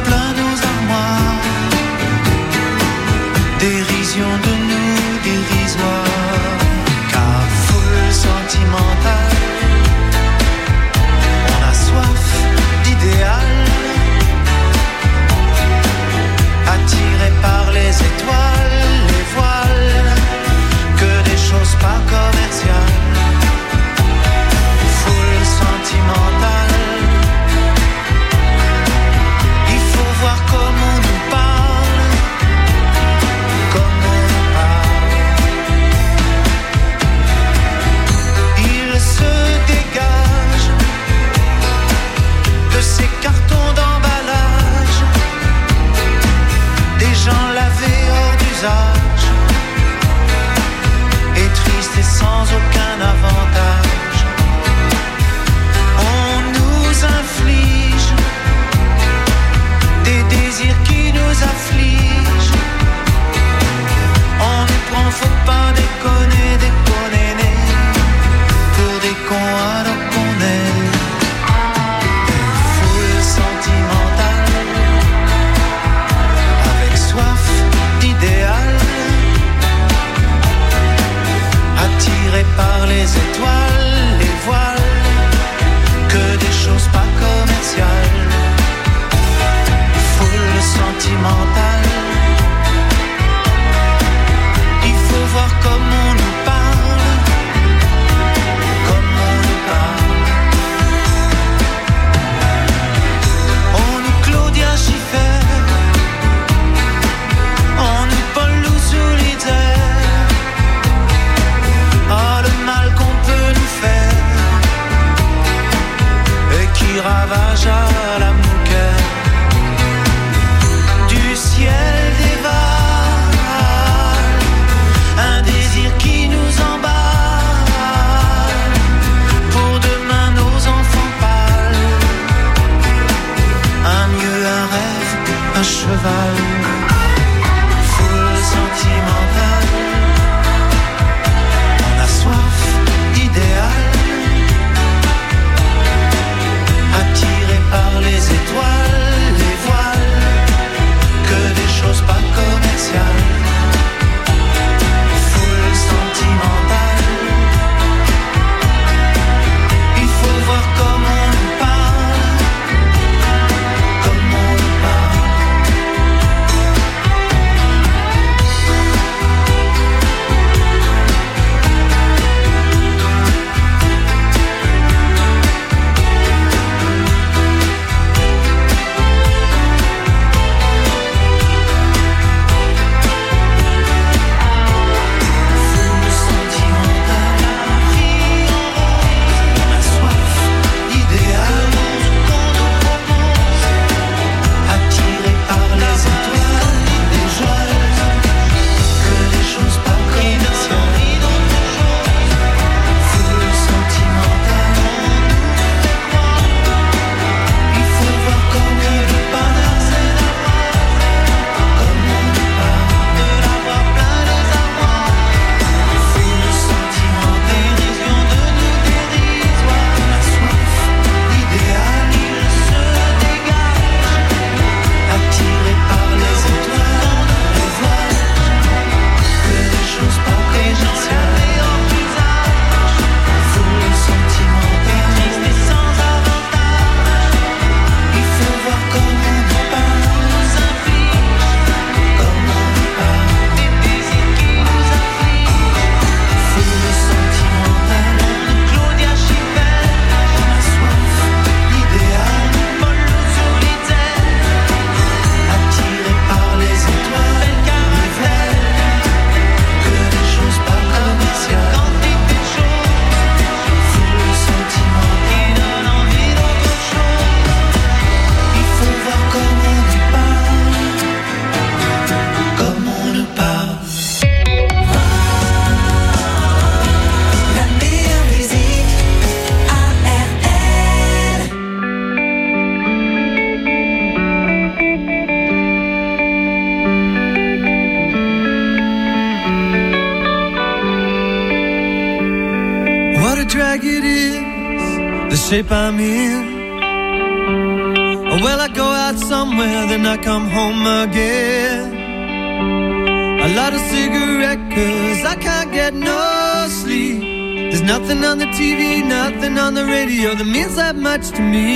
plein nos armoires. Dérision de nous dérisoire, car foule sentimentale, on a soif d'idéal, attiré par les étoiles, les voiles, que des choses pas commerciales. Foule sentimentale, il faut voir comment on nous parle, comment on nous parle. Il se dégage de ces cartons d'emballage, des gens lavés hors d'usage, et tristes et sans aucun avantage. On nous inflige des désirs qui nous affligent. On nous prend, faut pas déconner, déconner, pour des cons alors qu'on est. Foule sentimentale, avec soif d'idéal, attiré par les étoiles, les voiles, que des choses pas commerciales. Foule sentimentale, il faut voir comment on nous parle, comment on nous parle. On nous Claudia Schiffer, on nous Paul Solitaire. Ah, le mal qu'on peut nous faire et qui ravage à la mouquette. Du ciel dévale un désir qui nous emballe. Pour demain nos enfants pâles, un mieux, un rêve, un cheval. Foule sentimentale, on a soif d'idéal, attiré par les étoiles, les voiles, que des choses pas commerciales. Foule sentimentale, il faut voir comment on nous parle, comment on nous parle. Foule sentimentale, on a soif d'idéal, attiré par les étoiles, des joies, que des choses pas commerciales. Foule sentimentale, il faut voir comment on nous parle, comment on nous parle, de l'avoir plein les armoires. Foule sentimentale, dérision de nous dérisoire, on a soif d'idéal, il se dégage, attiré par les étoiles, les voiles, que des choses pas commerciales. Foule sentimentale, triste et sans avantage, il faut voir comment on nous parle, nous inflige, comment on nous parle, des désirs qui nous affligent. Foule sentimentale, Claudia Schiffer, on a soif d'idéal, Paul Solitaire, attiré par les étoiles, les voiles, que des choses pas commerciales. Quantité de choses, foule sentimentale, qui donne envie d'autre chose. Il faut voir comment on nous parle, comment on nous parle. La meilleure musique, ARL. What a drag it is, the shape I'm in. Well, I go out somewhere, then I come home again. A lot of cigarette, 'cause I can't get no sleep. There's nothing on the TV, nothing on the radio that means that much to me.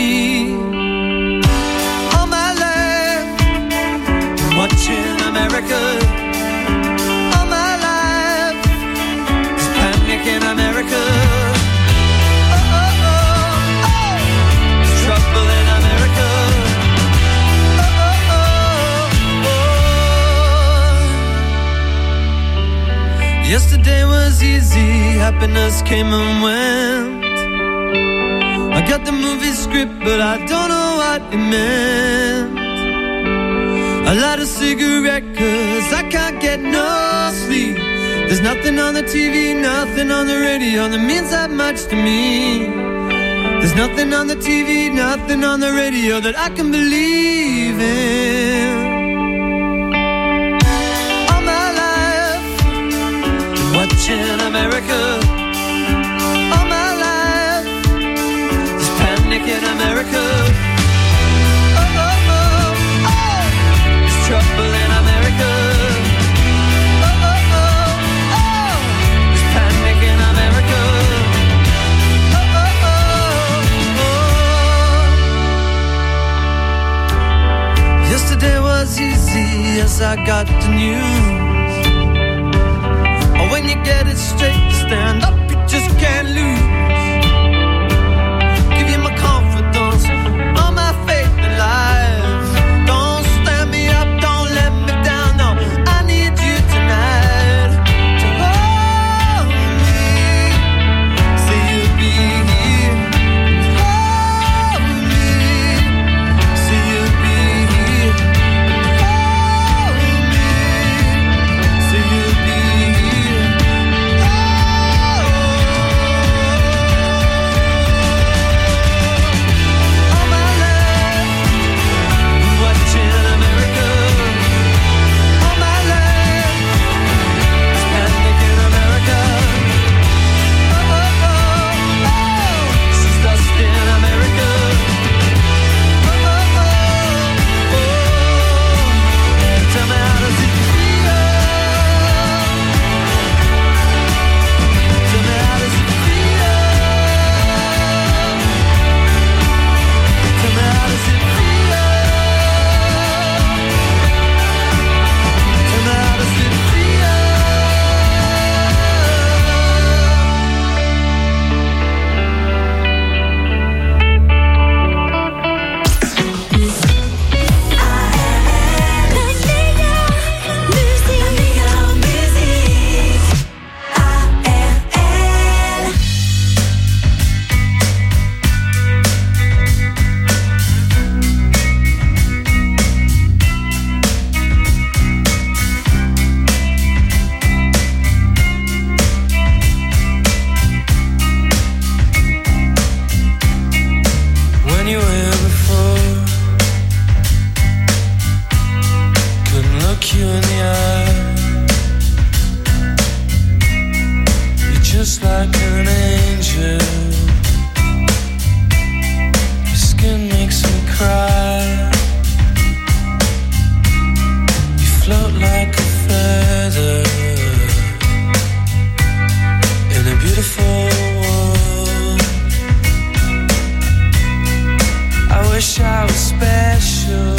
All my life, watching America. All my life, there's panic in America. Oh, oh, oh, oh. There's trouble in America. Oh, oh, oh, oh. Yesterday was easy, happiness came and went. I got the movie script, but I don't know what it meant. A lot of cigarette, 'cause I can't get no sleep. There's nothing on the TV, nothing on the radio that means that much to me. There's nothing on the TV, nothing on the radio that I can believe in. All my life, watching America. All my life, there's panic in America. Oh, oh, oh, oh. There's trouble in America. Oh, oh, oh, oh. There's panic in America. Oh, oh, oh, oh. Yesterday was easy as I got the news. Oh, when you get it straight, you stand up, you just can't lose. Give you my confidence, all my faith in life. Don't stand me up, don't let me down, no, I need you tonight. To hold me, say you'll be here. Hold me, say you'll be here. Hold me, say you'll be here. All my life, watching America. All my life, there's panic in America. Oh, oh, oh, oh, she's lost in America. Oh, oh, oh, oh, tell me how does it feel? Tell me how does it feel? Tell me how does it feel? Tell me how does it feel? When you were here before, couldn't look you in the eye. You're just like an angel. Your skin makes me cry. You float like a feather in a beautiful world. I wish I was special.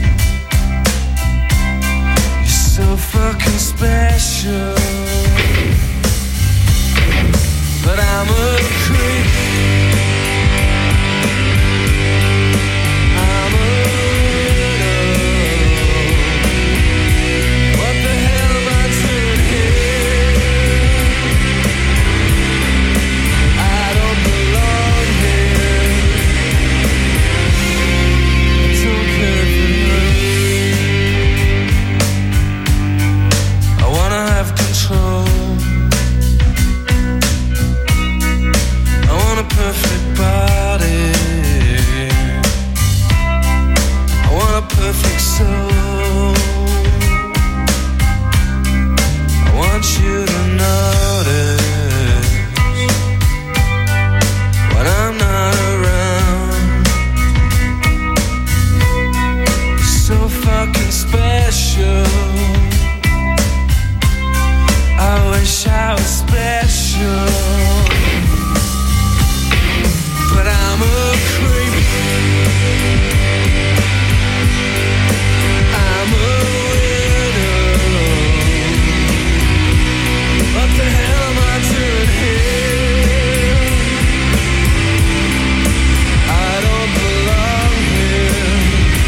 You're so fucking special. But I'm a creep. I'm a widow. What the hell am I doing here? I don't belong here. I don't care for you. I wanna have control. I want a perfect body. I want a perfect soul. I want you to notice when I'm not around. fucking special. I wish I was special, but I'm a creep. I'm a widow. What the hell am I doing here? I don't belong here.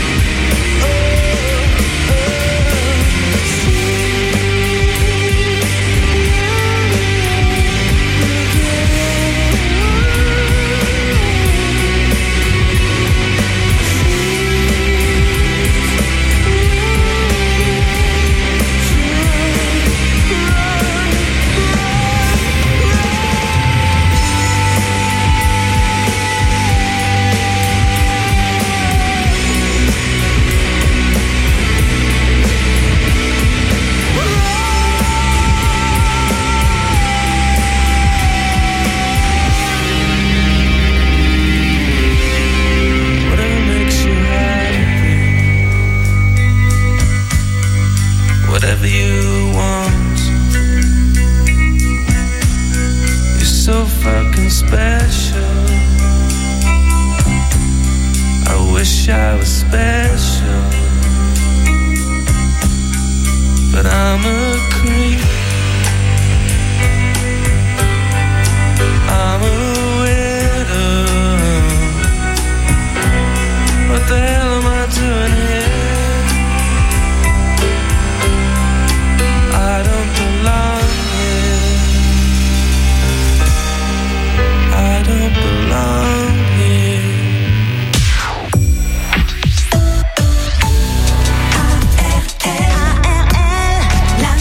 Whatever you want, you're so fucking special. I wish I was special, but I'm a creep. I'm a widow. What the hell am I doing here? I don't belong here. I don't belong here. ARL, la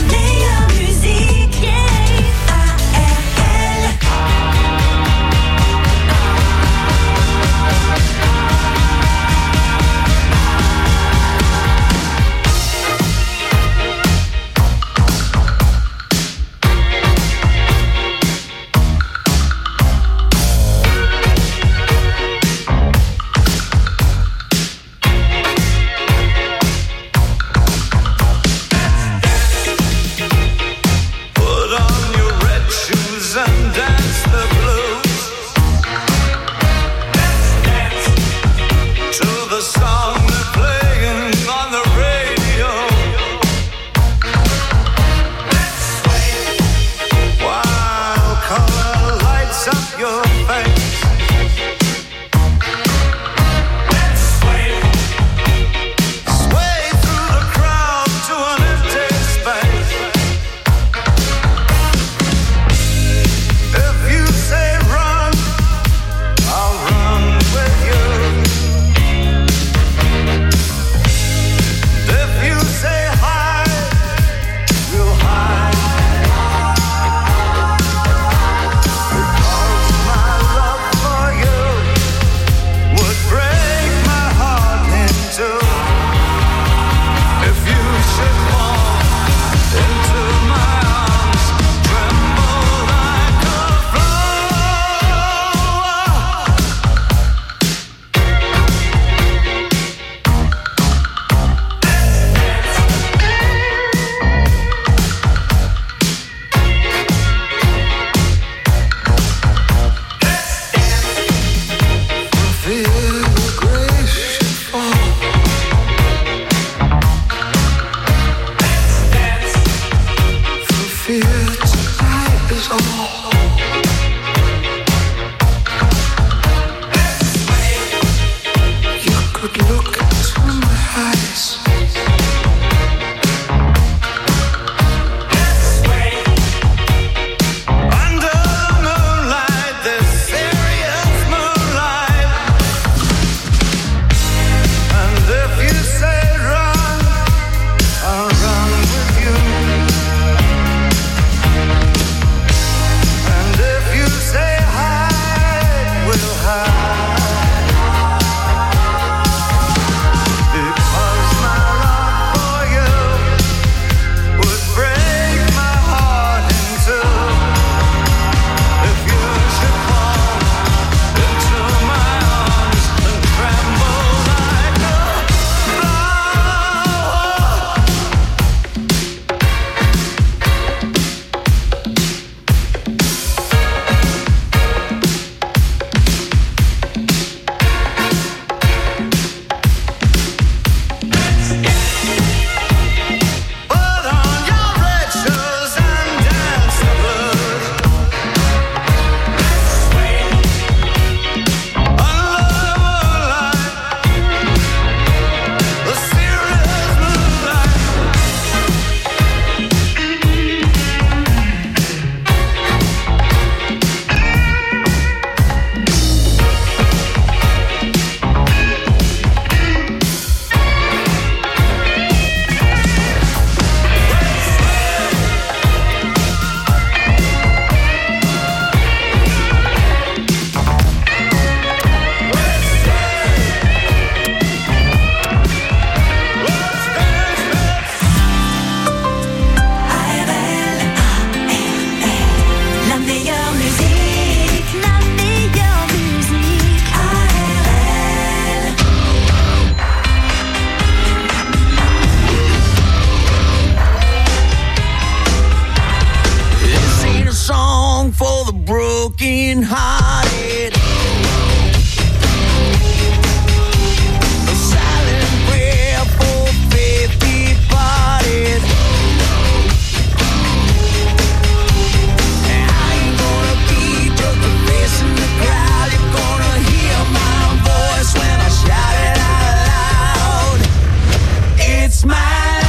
broken hearted. A silent prayer for faith departed. And I ain't gonna be just a face in the crowd. You're gonna hear my voice when I shout it out loud. It's my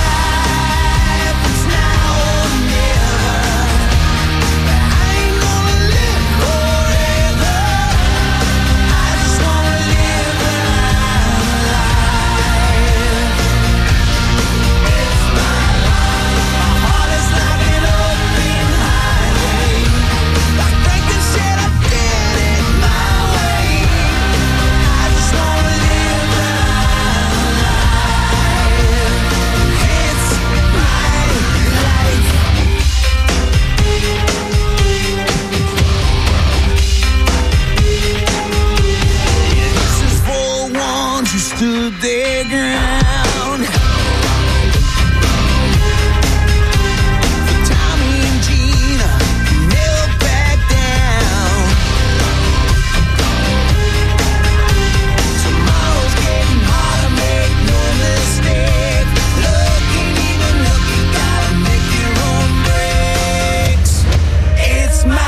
stood their ground. For Tommy and Gina, never back down. Tomorrow's getting harder, make no mistake. Looking, even looking, gotta make your own breaks. It's my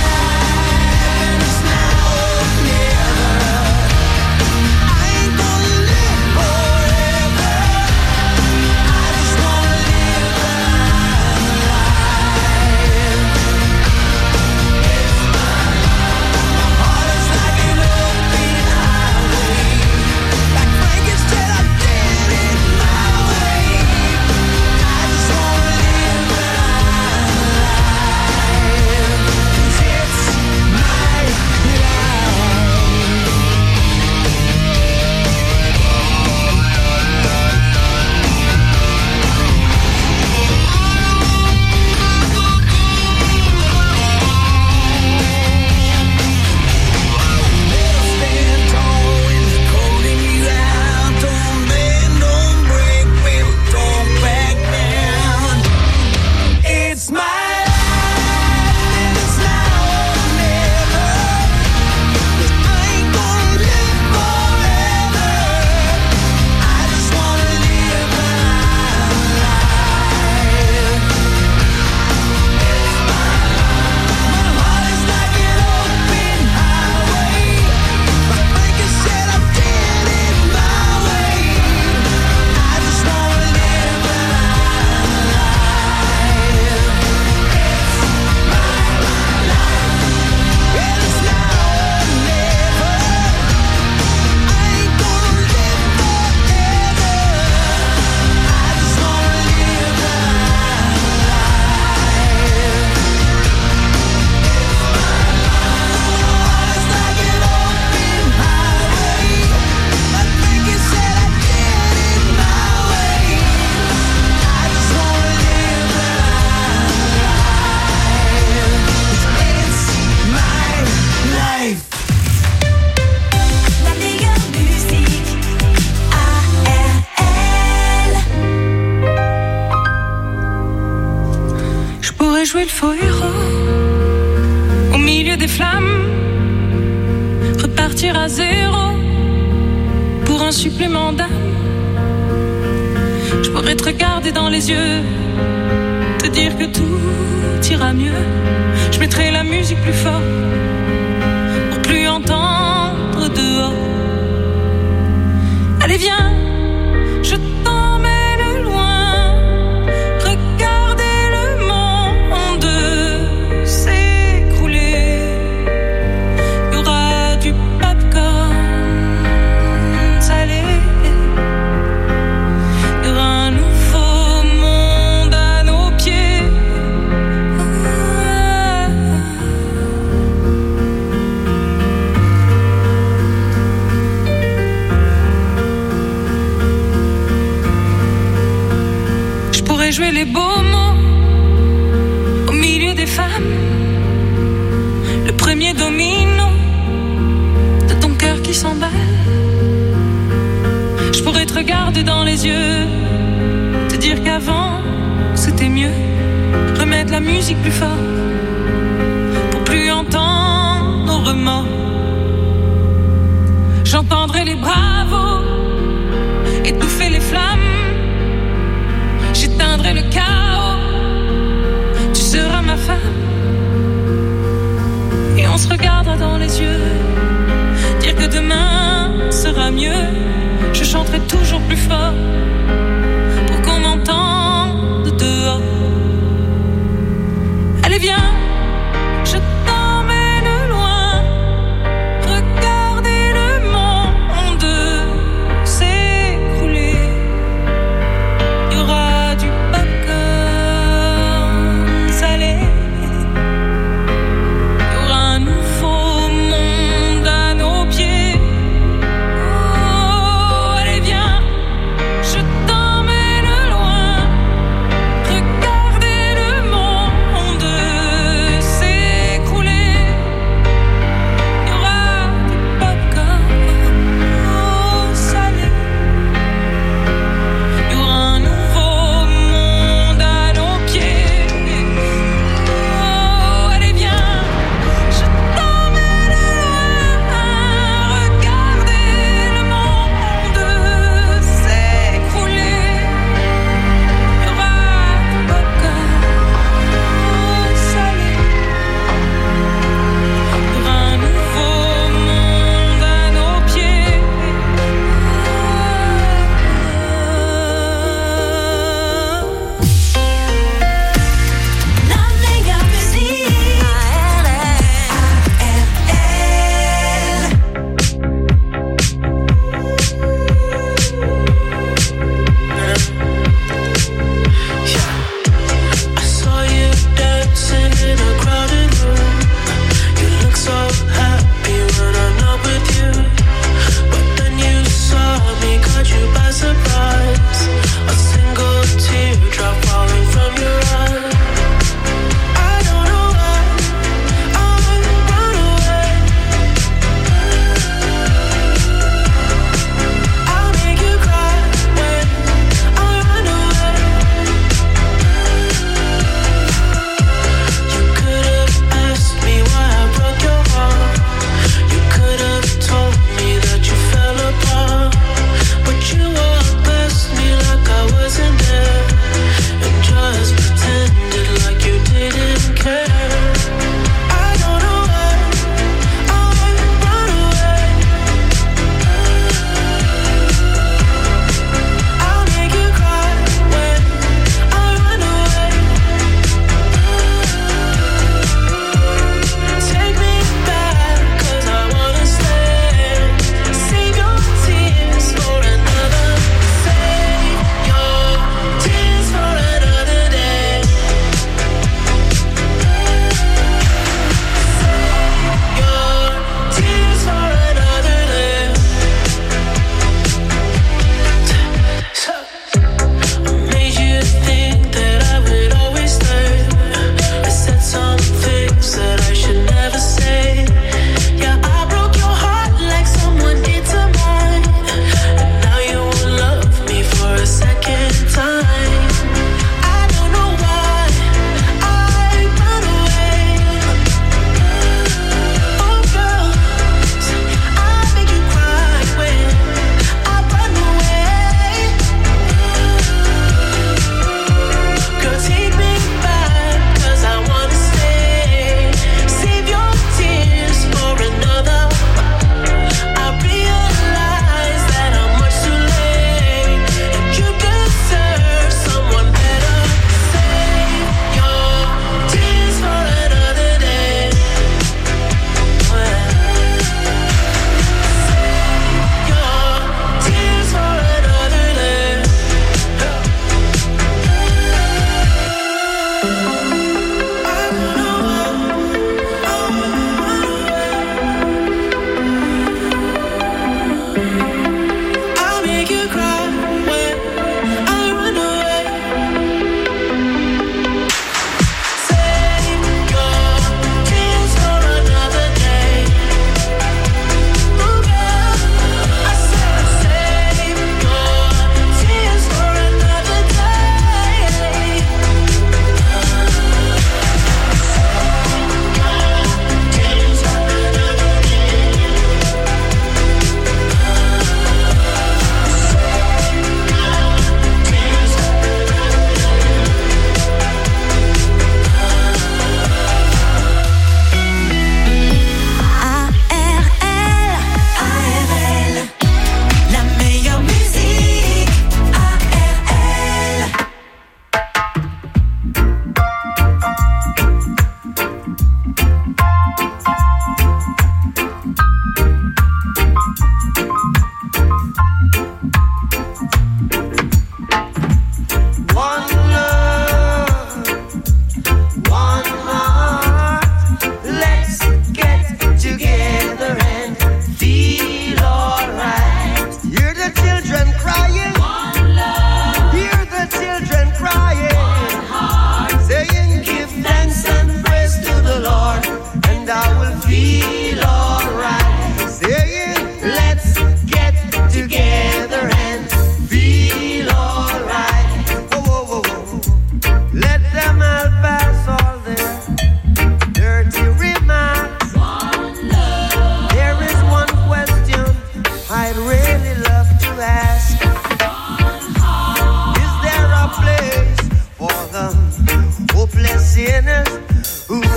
jouer le faux héros au milieu des flammes, repartir à zéro pour un supplément d'âme. Je pourrais te regarder dans les yeux, te dire que tout ira mieux. Je mettrai la musique plus fort pour plus entendre dehors. Allez viens, je t'emmène loin, regarder le monde s'écrouler. Il y aura du popcorn salé, il y aura un nouveau monde à nos pieds. Jouer les beaux mots au milieu des femmes, le premier domino de ton cœur qui s'emballe. Je pourrais te regarder dans les yeux, te dire qu'avant c'était mieux, remettre la musique plus fort pour plus entendre mort. J'entendrai les bravos étouffer les flammes. J'éteindrai le chaos. Tu seras ma femme. Et on se regardera dans les yeux. Dire que demain sera mieux. Je chanterai toujours plus fort pour qu'on m'entende dehors. Allez viens, je t'emmène loin. Regardez le monde s'écrouler. Il y aura du popcorn salé. Il y aura un nouveau monde à nos pieds. Oh, allez viens, je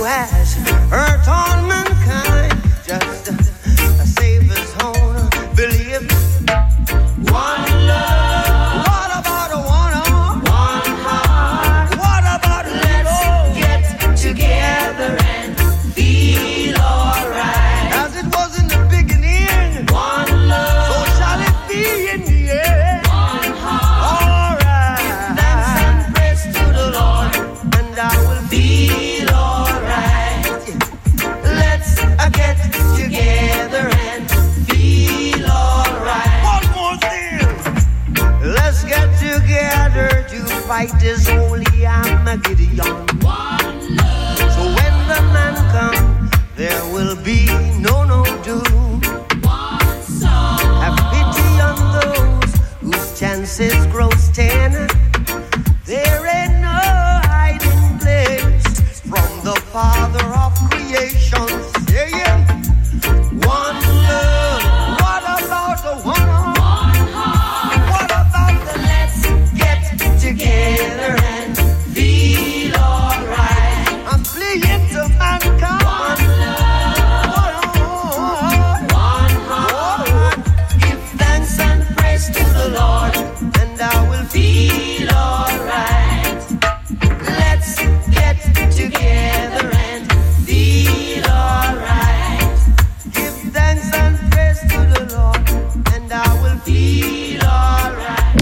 who has hurt all mankind, just save his own belief. One love. What about a one heart? What about let's get together and feel alright? As it was in the beginning, one love. So shall it be in the end. One heart. Alright. Thanks and praise to the Lord, and I will feel alright. Let's get together and feel alright. One more thing. Let's get together to fight this holy Armageddon. One love. So when the man comes, there will be no doom. One song. Have pity on those whose chances grow thin. There ain't no hiding place from the Father of creation. Saying, one love. What about the one heart? What about the let's get together and feel alright? I'm playing to mankind. One love. One heart. Give thanks and praise to the Lord, and I will feel alright. Let's get together and feel alright. Give thanks and praise to the Lord, and I will feel alright.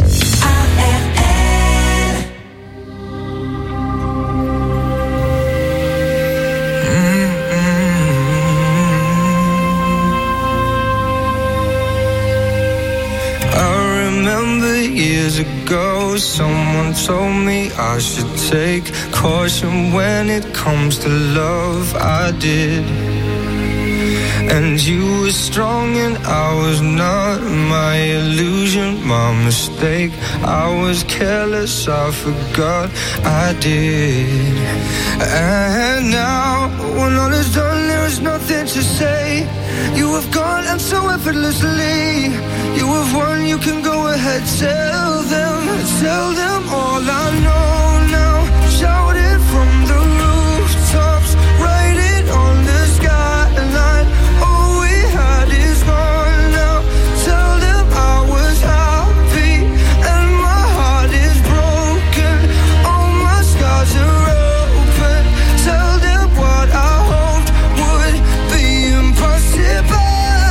I remember years ago, someone told me I should take caution when it comes to love. I did. And you were strong and I was not. My illusion, my mistake. I was careless, I forgot I did. And now, when all is done, there is nothing to say. You have gone and so effortlessly. You have won, you can go ahead. Tell them all I know now. Shout it from the rooftops, write it on the skyline. All we had is gone now. Tell them I was happy and my heart is broken. All my scars are open. Tell them what I hoped would be impossible.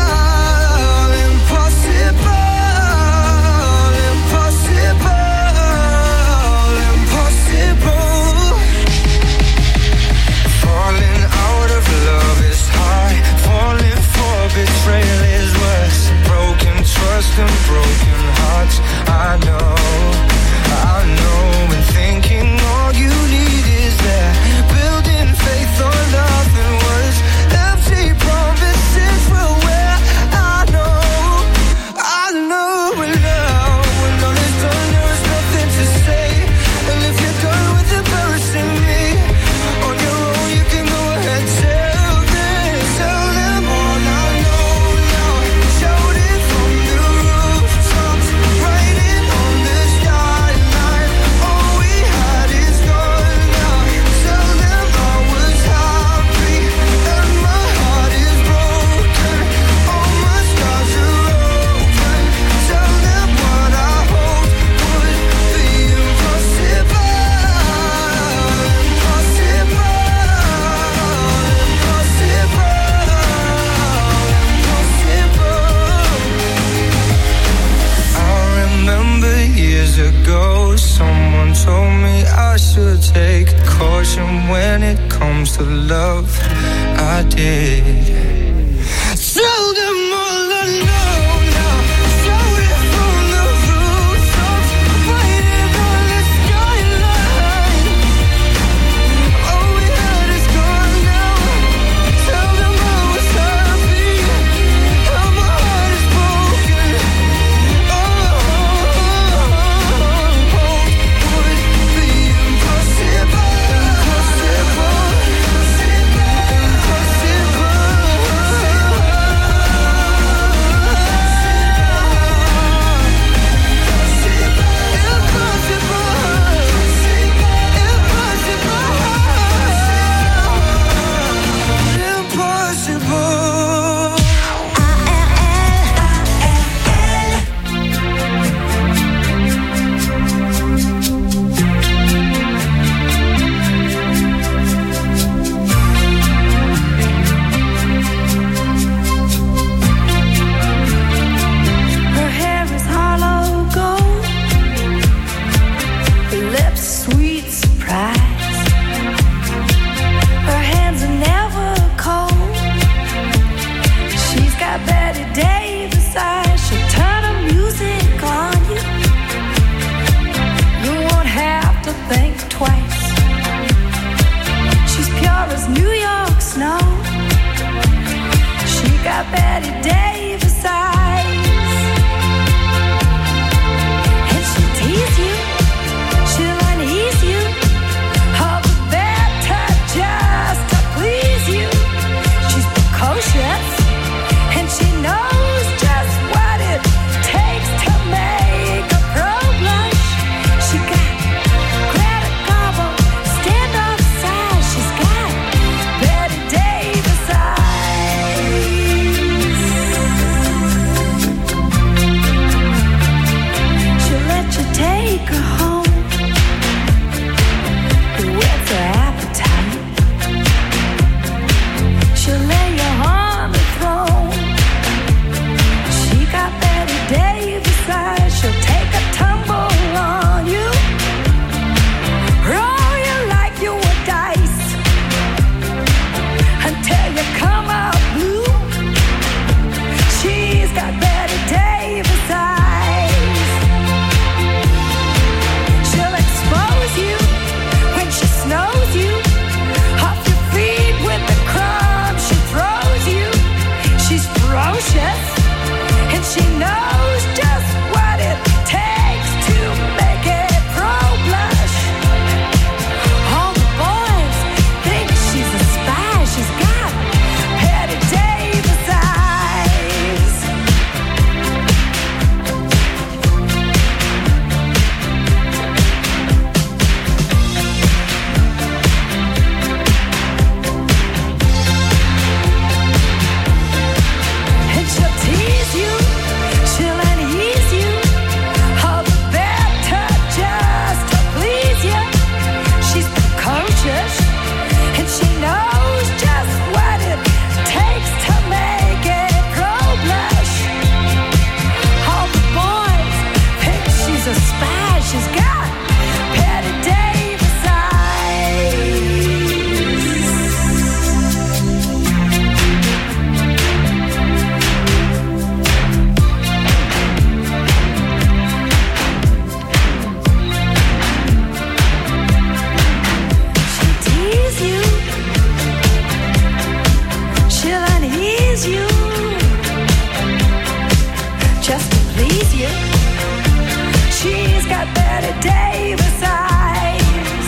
Betrayal is worse. Broken trust and broken hearts. I know. And thinking all you need is that. Building faith on nothing words. Empty promises will wear. I know. And now when all is done, there is nothing to say. And if you're done with embarrassing me, on your own you can go ahead. Tell them all I know now. Shout it from the rooftops, write it on the skyline. All we had is gone now. Tell them I was happy and my heart is broken. All my scars are open. Tell them what I hoped would be impossible. I remember years ago, someone told me I should take caution when it comes to love. I did. Tell them all I know now. Shout it from the rooftops, write it on the skyline. All we had is gone now. Tell them I was happy and my heart is broken. Would be impossible. Impossible. sweet surprise. Her hands are never cold. She's got Betty Davis eyes. She'll turn her music on you. You won't have to think twice. She's pure as New York snow. She got Betty Davis eyes. And she'll tease you. She'll unease you. All the better just to please you. She's precocious. And she knows just what it takes to make a pro blush. She got Greta Garbo, standoff size. She's got Betty Davis eyes. She'll let you take her home. Whet her appetite. She'll lay you on the throne. She got Betty Davis eyes. She'll take a tumble on you. Roll you like you were dice until you come out blue. She's got Betty Davis eyes. She'll expose you when she snows you. Off your feet with the crumbs she throws you. She's ferocious and she knows just what it takes to make it pro blush. All the boys think she's a spy. She's got Betty Davis eyes. And she'll tease you, she'll unease you, all the better just to please you. She's precocious, and she knows just what it takes to make it pro blush. All the boys think she's a spy. She's got Betty Davis eyes. She'll tease you, she'll unease you, just to please you. She's got Betty Davis eyes.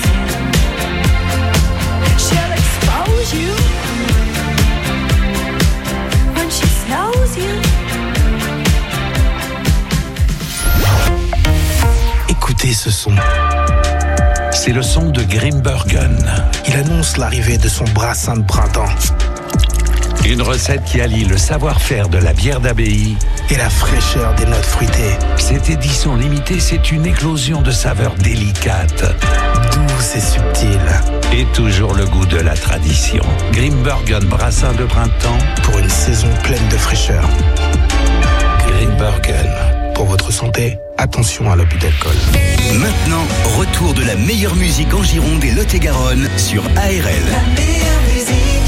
She'll expose you when she snows you. Écoutez ce son. C'est le son de Grimbergen. Il annonce l'arrivée de son brassin de printemps. Une recette qui allie le savoir-faire de la bière d'abbaye et la fraîcheur des notes fruitées. Cette édition limitée, c'est une éclosion de saveurs délicates, douces et subtiles. Et toujours le goût de la tradition. Grimbergen brassin de printemps pour une saison pleine de fraîcheur. Grimbergen. Pour votre santé, attention à l'abus d'alcool. Maintenant, retour de la meilleure musique en Gironde et Lot-et-Garonne sur ARL. La meilleure musique,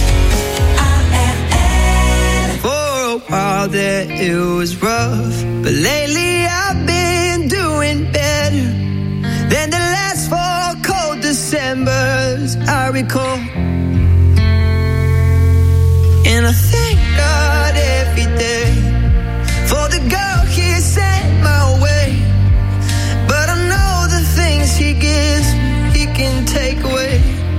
ARL. For a while there it was rough, but lately I've been doing better than the last 4 cold Decembers I recall. And I thank God every day for the girl He sent my way. But I know the things He gives, He can take away.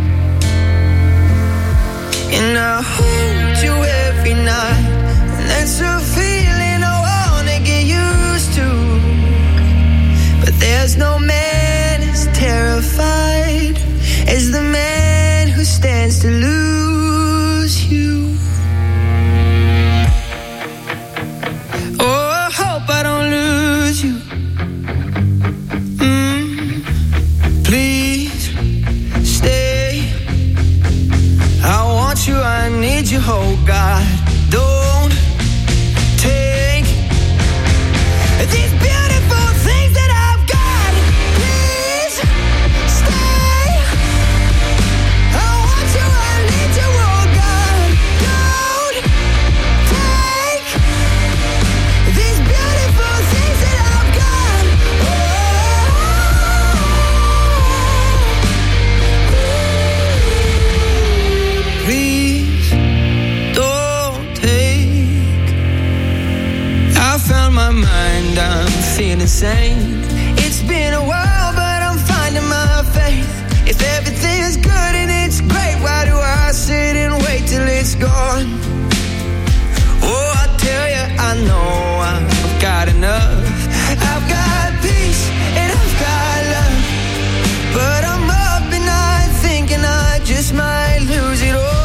And I hold you every night, and that's a feeling I wanna get used to. But there's no man as terrified as the man who stands to lose you. Oh, I hope I don't lose you. Please stay. I want you, I need you, oh God. Don't take these beautiful things that I've got. Please insane. It's been a while, but I'm finding my faith. If everything's good and it's great, why do I sit and wait till it's gone? Oh, I tell you, I know I've got enough. I've got peace and I've got love, but I'm up at night thinking I just might lose it all.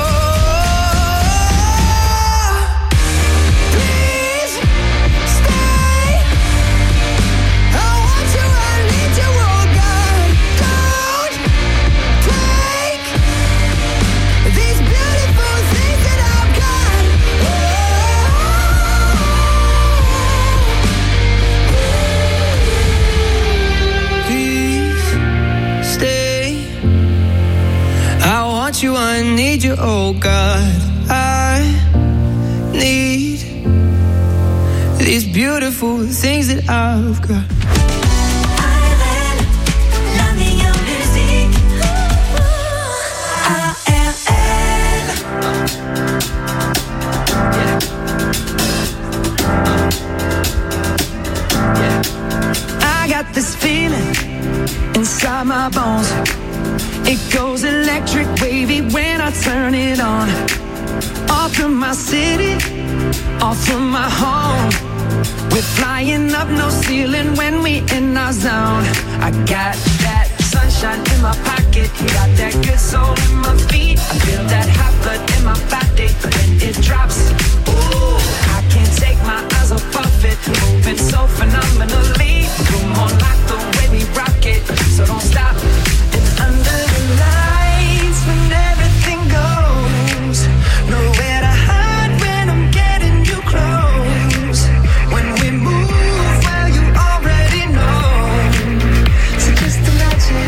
You, I need you, oh God, I need these beautiful things that I've got. I got this feeling inside my bones. It goes electric wavy when I turn it on. Off from my city, off from my home. We're flying up no ceiling when we in our zone. I got that sunshine in my pocket, got that good soul in my feet. I feel that hot blood in my body when it drops. Ooh, I can't take my eyes off of it, moving so phenomenally. Come on, like the way we rock it, so don't stop. Under the lights when everything goes, nowhere to hide when I'm getting you close. When we move, well, you already know. So just imagine.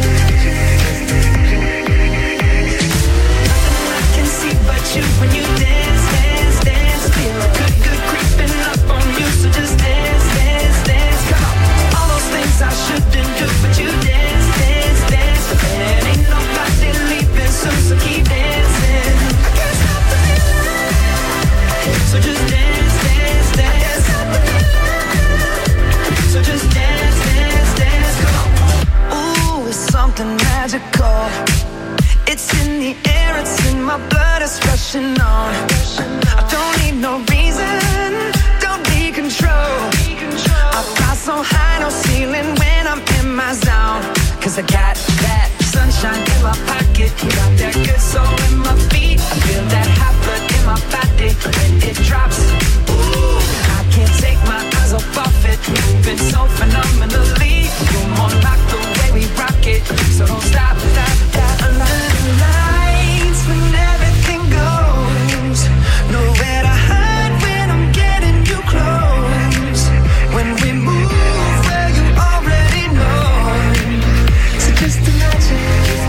Nothing I can see but you when you dance, dance, dance. Feel good, good creeping up on you. So just dance, dance, dance. Come on. All those things I shouldn't do, but you dance, dance, dance. And ain't nobody leaving soon, so keep dancing. I can't stop the feeling. So just dance, dance, dance. I can't stop the feeling. So just dance, dance, dance. Come on. Ooh, it's something magical. It's in the air, it's in my blood, it's rushing on. I don't need no reason, don't need control. I fly so high, no ceiling when I'm in my zone. Cause I got that sunshine in my pocket, got that good soul in my feet. I feel that hot blood in my body when it drops. Ooh, I can't take my eyes off of it, moving so phenomenally. You're more like the way we rock it, so don't stop, stop, stop. Under the lights when everything goes, nowhere to hide when I'm getting you close. When we move, well, you already know. So just imagine.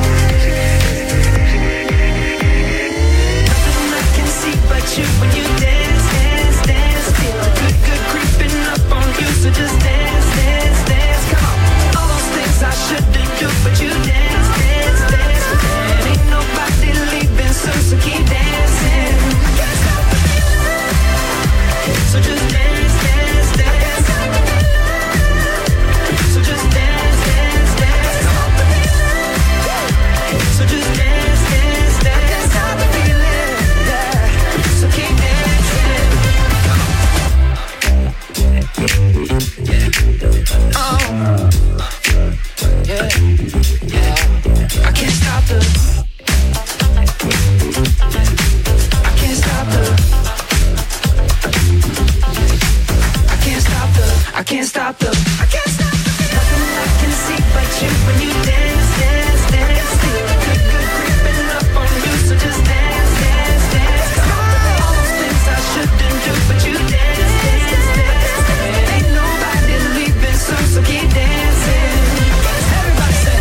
Nothing I can see but you when you dance, dance, dance. Feel good, good creeping up on you. So just dance, dance, dance. Come on. All those things I shouldn't do, but you dance, dance, dance. And ain't nobody leaving soon, so keep dancing. I can't stop the feeling. So just dance, dance, dance. So just dance, dance, dance. So just dance, dance, dance. I can't stop the feeling, yeah. So keep dancing. Oh, yeah, yeah. I can't stop the. I can't stop the. I can't stop the. I can't stop the. I can't stop the. Nothing I can see but you when you dance, dance, dance. Feel good, good creeping up on you. So just dance, dance, dance. All those things I shouldn't do, but you dance, dance, dance. And ain't nobody leaving soon, so keep dancing. Everybody say.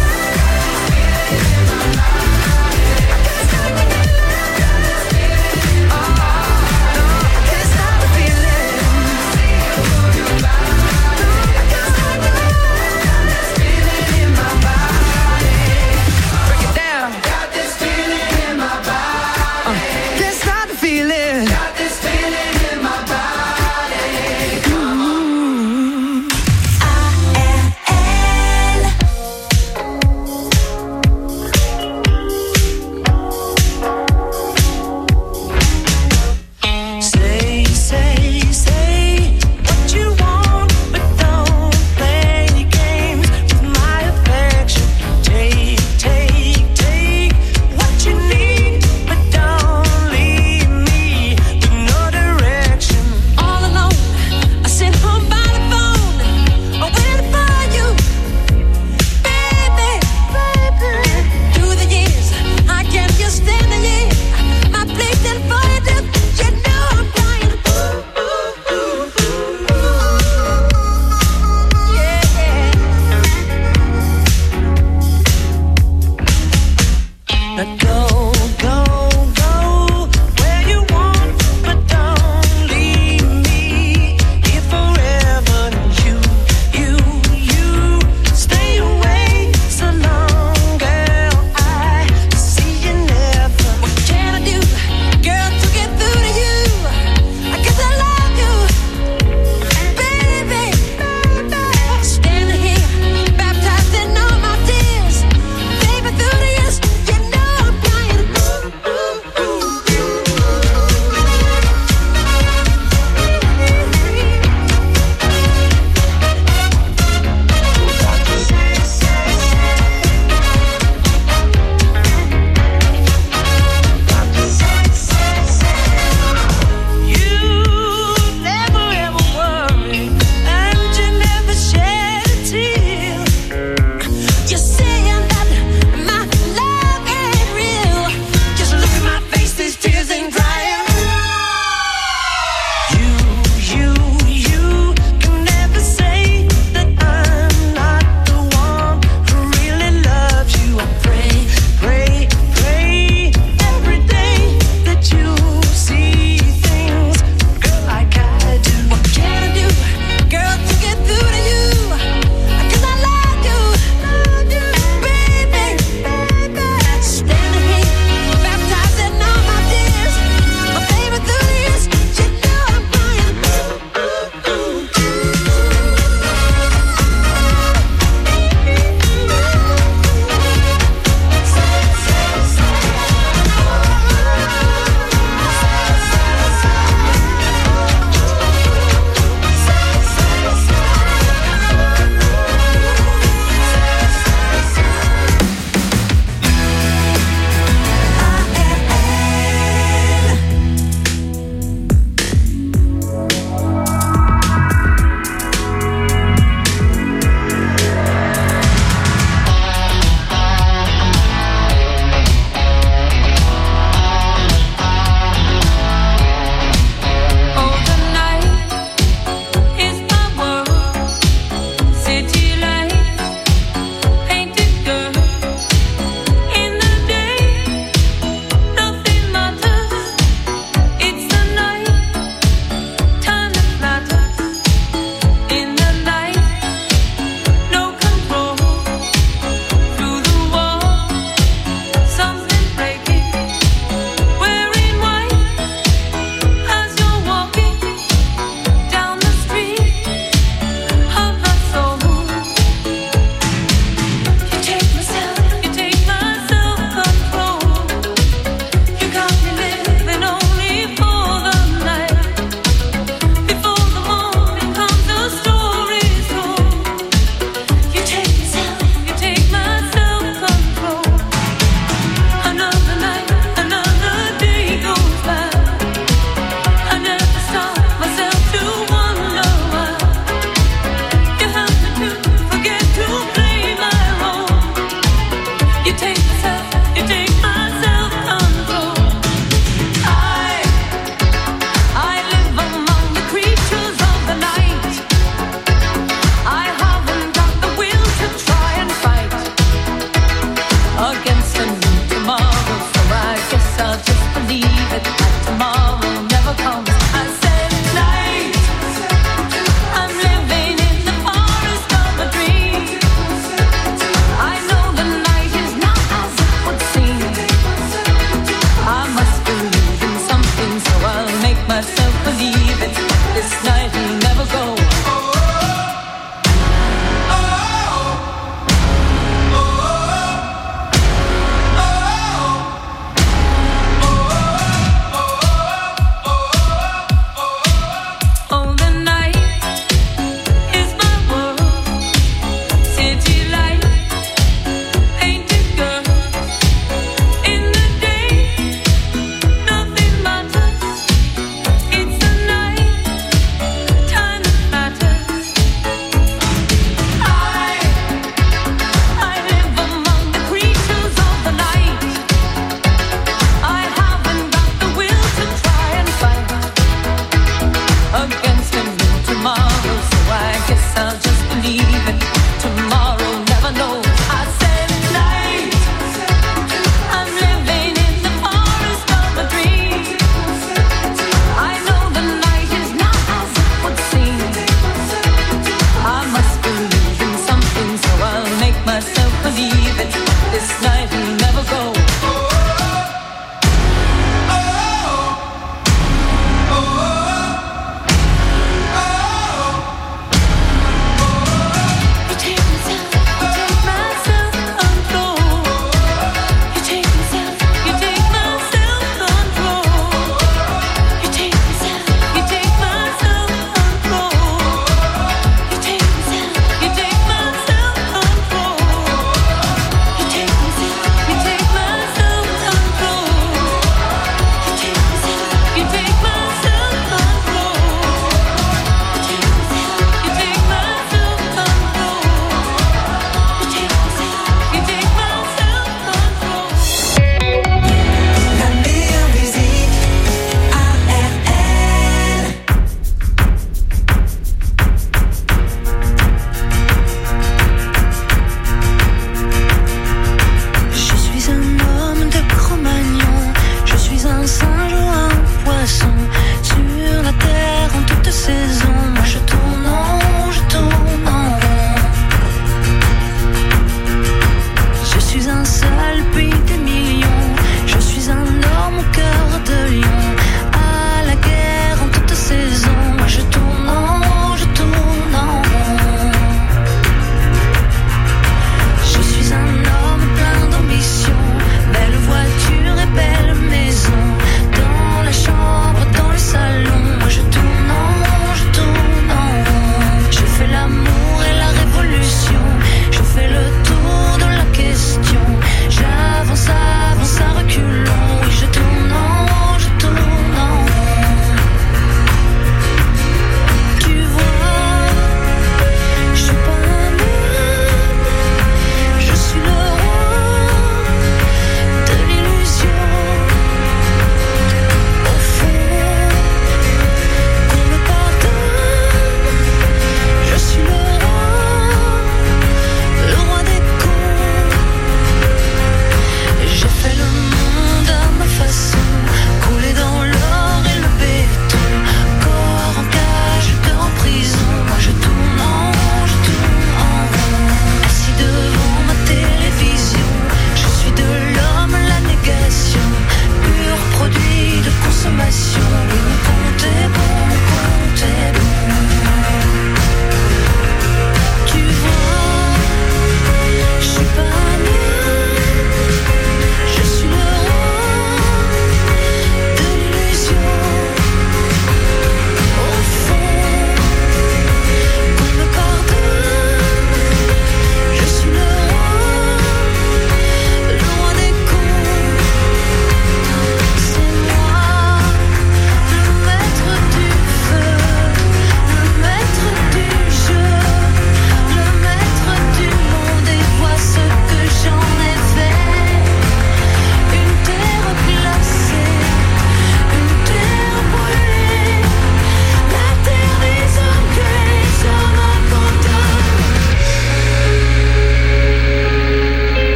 Oh, no, I can't stop the feeling. I last night.